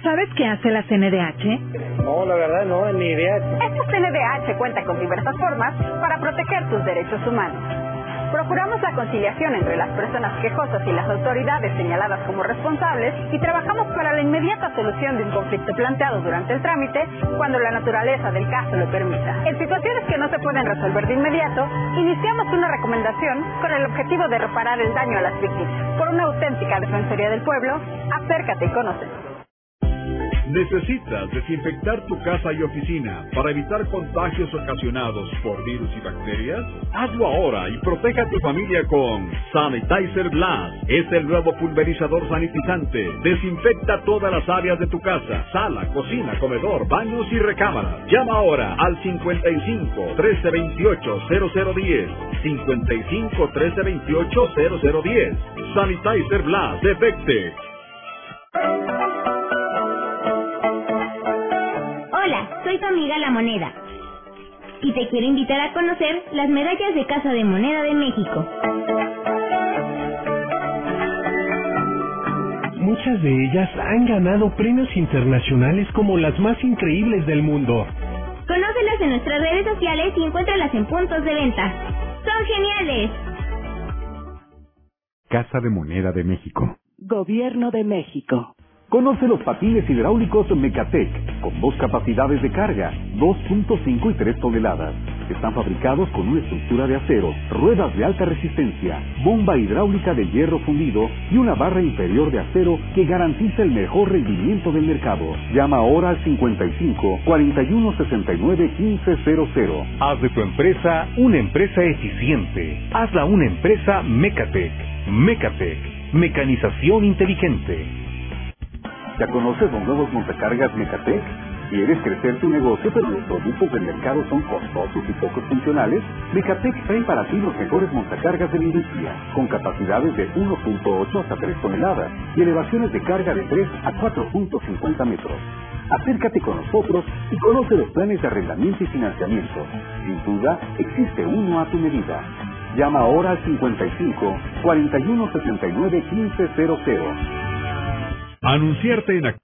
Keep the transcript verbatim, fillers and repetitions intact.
¿Sabes qué hace la C N D H? No, la verdad no, ni idea. Esta C N D H cuenta con diversas formas para proteger tus derechos humanos. Procuramos la conciliación entre las personas quejosas y las autoridades señaladas como responsables y trabajamos para la inmediata solución de un conflicto planteado durante el trámite cuando la naturaleza del caso lo permita. En situaciones que no se pueden resolver de inmediato, iniciamos una recomendación con el objetivo de reparar el daño a las víctimas. Por una auténtica Defensoría del Pueblo, acércate y conócenos. ¿Necesitas desinfectar tu casa y oficina para evitar contagios ocasionados por virus y bacterias? Hazlo ahora y proteja a tu familia con Sanitizer Blast. Es el nuevo pulverizador sanitizante. Desinfecta todas las áreas de tu casa: sala, cocina, comedor, baños y recámaras. Llama ahora al cincuenta y cinco, trece veintiocho, cero cero diez. cincuenta y cinco, trece veintiocho, cero cero diez. Sanitizer Blast de Vectex. Hola, soy tu amiga La Moneda y te quiero invitar a conocer las medallas de Casa de Moneda de México. Muchas de ellas han ganado premios internacionales como las más increíbles del mundo. Conócelas en nuestras redes sociales y encuéntralas en puntos de venta. ¡Son geniales! Casa de Moneda de México. Gobierno de México. Conoce los patines hidráulicos Mecatec, con dos capacidades de carga, dos punto cinco y tres toneladas. Están fabricados con una estructura de acero, ruedas de alta resistencia, bomba hidráulica de hierro fundido y una barra inferior de acero que garantiza el mejor rendimiento del mercado. Llama ahora al cincuenta y cinco, cuarenta y uno, sesenta y nueve, quince cero cero. Haz de tu empresa una empresa eficiente. Hazla una empresa Mecatec. Mecatec, mecanización inteligente. ¿Ya conoces los nuevos montacargas Mecatec? ¿Quieres crecer tu negocio pero los productos del mercado son costosos y poco funcionales? Mecatec trae para ti los mejores montacargas de la industria, con capacidades de uno punto ocho hasta tres toneladas y elevaciones de carga de tres a cuatro punto cincuenta metros. Acércate con nosotros y conoce los planes de arrendamiento y financiamiento. Sin duda, existe uno a tu medida. Llama ahora al cincuenta y cinco, cuarenta y uno, setenta y nueve, quince cero cero. Anunciarte en